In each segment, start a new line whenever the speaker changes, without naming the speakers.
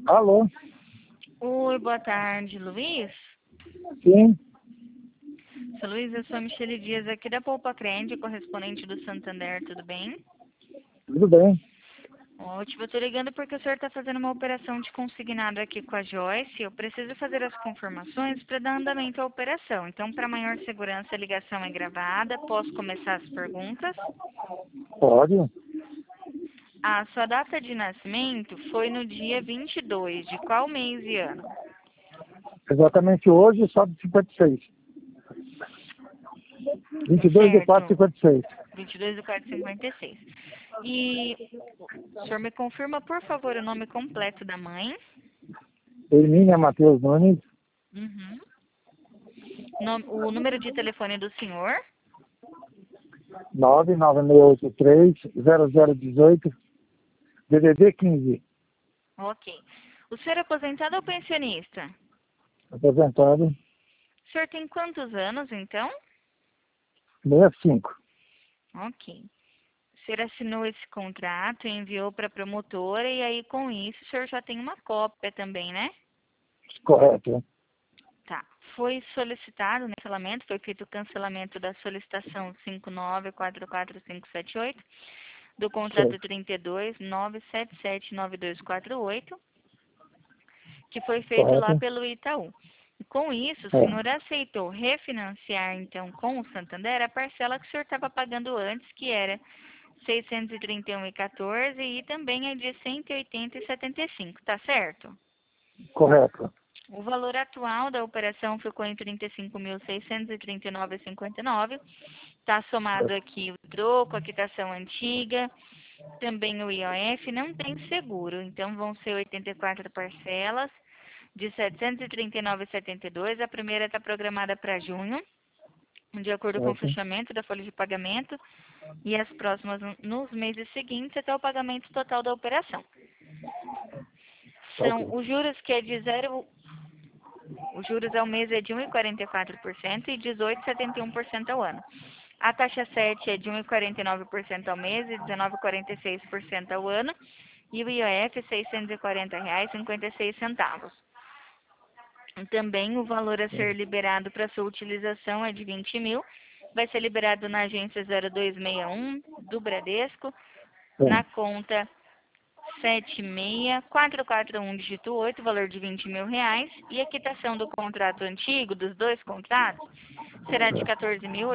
Alô?
Oi, boa tarde, Luiz.
Sim,
Sou Luiz, eu sou a Michele Dias aqui da Poupa Crente, correspondente do Santander, tudo bem?
tudo bem.
Ótimo, eu tô ligando porque o senhor está fazendo uma operação de consignado aqui com a Joyce. Eu preciso fazer as confirmações para dar andamento à operação. Então, para maior segurança, a ligação é gravada. Posso começar as perguntas?
Pode.
A sua data de nascimento foi no dia 22, de qual mês e ano?
Exatamente hoje, só de 56. 22 de 4 de
Certo,
56.
22 de 4 de 56. E o senhor me confirma, por favor, o nome completo da mãe?
Hermínia Matheus Nunes,
Uhum. O número de telefone do senhor?
99683-0018, DDD 15,
Ok. O senhor é aposentado ou pensionista?
aposentado,
O senhor tem quantos anos, então?
65.
Ok. O senhor assinou esse contrato, enviou para a promotora e aí, com isso, o senhor já tem uma cópia também, né?
Correto.
Tá. Foi solicitado o cancelamento, foi feito o cancelamento da solicitação 5944578 do contrato
Certo.
32.977.9248, que foi feito lá
Correto.
pelo Itaú. E com isso, o
É.
senhor aceitou refinanciar, então, com o Santander, a parcela que o senhor estava pagando antes, que era 631,14 e também a de 180,75, tá certo?
Correto.
O valor atual da operação ficou em 35.639,59. Está somado
Certo.
aqui o troco, a quitação antiga, também o IOF, não tem seguro, então vão ser 84 parcelas de 739,72. A primeira está programada para junho, de acordo com o
Certo.
fechamento da folha de pagamento, e as próximas nos meses seguintes até o pagamento total da operação. São
Ok.
os juros que é de zero. Os juros ao mês é de 1,44% e 18,71% ao ano. A taxa 7 é de 1,49% ao mês e 19,46% ao ano. E o IOF R$ 640,56. Também o valor a ser liberado para sua utilização é de 20 mil. Vai ser liberado na agência 0261 do Bradesco,
Sim.
na conta 76441 dígito 8, valor de 20 mil reais. E a quitação do contrato antigo, dos dois contratos, será de R$
Certo.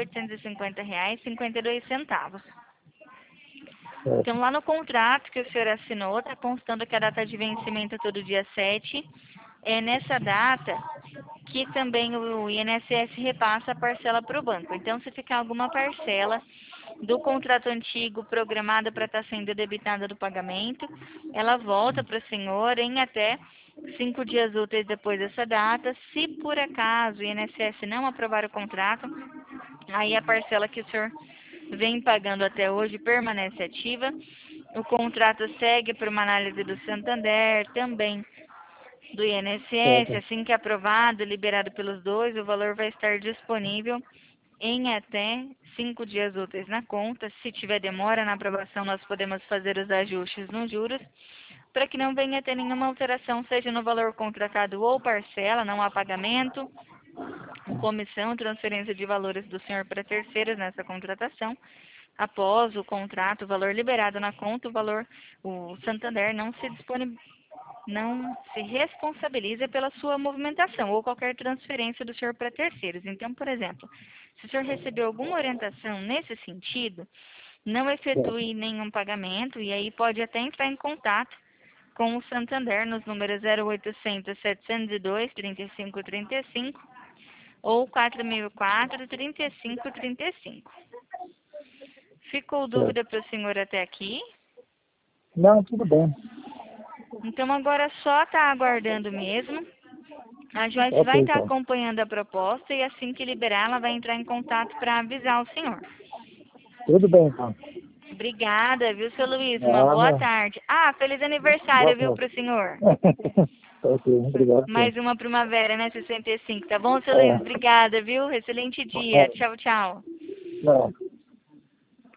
14.850,52.
Certo.
Então, lá no contrato que o senhor assinou, está constando que a data de vencimento é todo dia 7. É nessa data que também o INSS repassa a parcela para o banco. Então, se ficar alguma parcela do contrato antigo programada para estar sendo debitada do pagamento, ela volta para o senhor em até 5 dias úteis depois dessa data. Se por acaso o INSS não aprovar o contrato, aí a parcela que o senhor vem pagando até hoje permanece ativa. O contrato segue para uma análise do Santander, também do INSS.
Certo.
Assim que aprovado, liberado pelos dois, o valor vai estar disponível em até 5 dias úteis na conta. Se tiver demora na aprovação, nós podemos fazer os ajustes nos juros, para que não venha a ter nenhuma alteração, seja no valor contratado ou parcela, não há pagamento, comissão, transferência de valores do senhor para terceiros nessa contratação. Após o contrato, o valor liberado na conta, o Santander não se responsabiliza pela sua movimentação ou qualquer transferência do senhor para terceiros. Então, por exemplo, se o senhor recebeu alguma orientação nesse sentido, não
Certo.
efetue nenhum pagamento e aí pode até entrar em contato com o Santander nos números 0800 702 3535 ou 4004 3535. Ficou
Certo.
dúvida para o senhor até aqui?
Não, tudo bem.
Então agora só está aguardando mesmo. A Joyce
Ok,
vai estar
então.
acompanhando a proposta e assim que liberar, ela vai entrar em contato para avisar o senhor.
Tudo bem, então.
Obrigada, viu, seu Luiz? Uma boa
Nada.
tarde. Ah, feliz
Boa
aniversário, viu,
tarde.
para o senhor.
Ok, obrigado, sim.
Mais uma primavera, né, 65, tá bom, seu Luiz?
É.
Obrigada, viu? Excelente dia. Tchau, tchau.
Não.